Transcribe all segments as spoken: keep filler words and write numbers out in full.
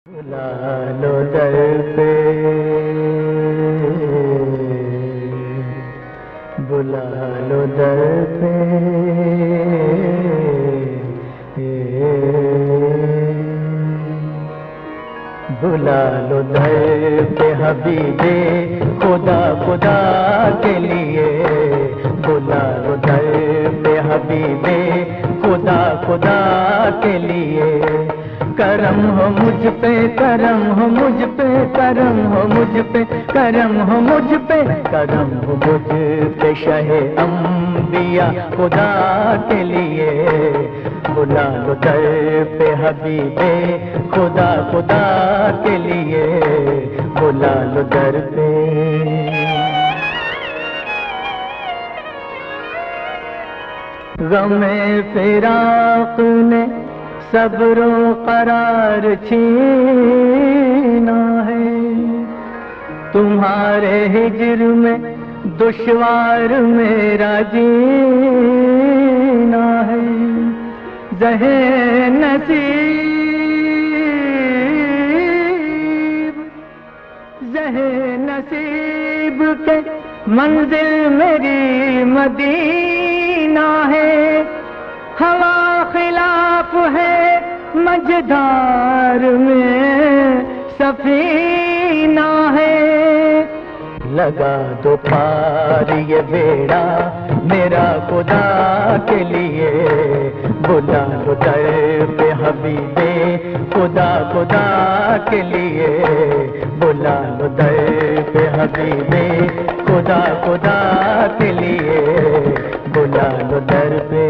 बुला लो दर पे, बुला लो दर पे, बुला लो दर पे हबीबे खुदा खुदा के लिए, बुला लो दर पे हबीबे खुदा खुदा के लिए। करम हो मुझ पे, करम हो मुझ पे, करम हो मुझ पे, करम हो मुझ पे, करम हो मुझ पे शहे अंबिया खुदा के लिए। बुला लो दर पे हबीबे खुदा खुदा के लिए, बुला लो दर पे। गमे फिराक ने सब्रो करार छीना है, तुम्हारे हिज्र में दुश्वार मेरा जीना है। ज़हे नसीब, ज़हे नसीब के मंजिल मेरी मदीना है। हवा खिलाफ है मझधार में सफीना है। लगा दो पार ये बेड़ा मेरा खुदा के लिए, बुला लो दर पे हबीबे खुदा खुदा के लिए, बुला लो दर पे हबीबे खुदा खुदा के लिए, बुला लो दर पे।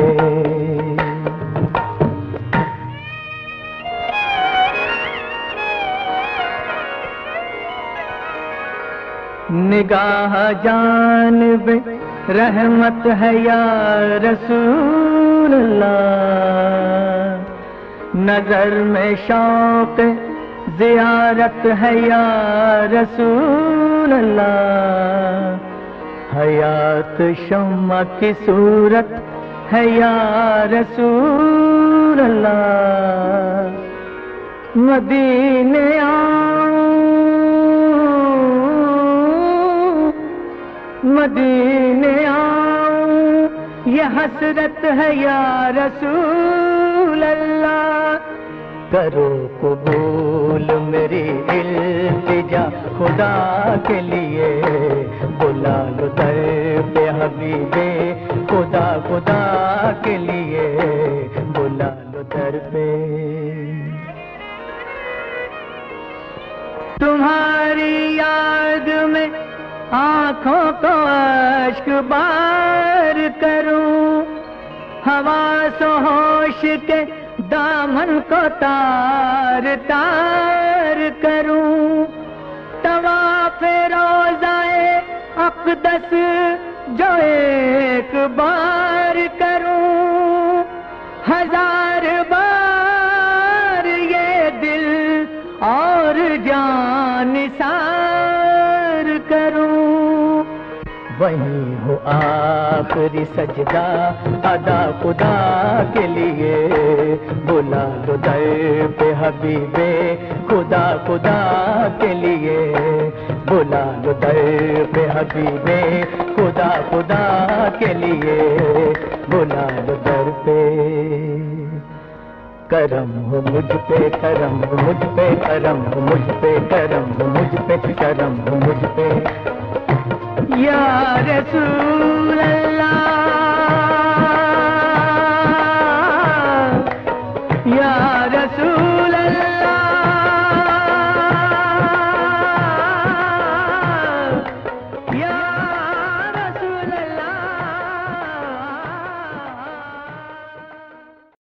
निगाह जानिबे रहमत है या रसूल अल्लाह, नजर में शौक ज़ियारत है या रसूल अल्लाह। हयात शम्मा की सूरत है या रसूल अल्लाह। मदीने आऊं, मदीने आऊं ये हसरत है या रसूल अल्लाह। करो कबूल मेरी इल्तिजा खुदा के लिए, बुला लो दर पे हबीबे खुदा खुदा के लिए, बुला लो दर पे। तुम्हारी याद में आँखों को अश्क बार करूं, हवास होश के दामन को तार तार करूं। तवाफ़े रोज़ाए अक़दस जो एक बार करूं, हजार बार ये दिल और जान निसार करूं। वहीं हो आखिरी सजदा अदा खुदा के लिए, बुला लो दर पे हबीबे खुदा खुदा के लिए, बुला लो दर पे हबीबे खुदा खुदा के लिए, बुला लो दर पे। करम हो मुझ पे, करम हो मुझ पे, करम हो मुझ पे, करम हो मुझ पे, करम हो मुझ पे या रसूल अल्लाह, या रसूल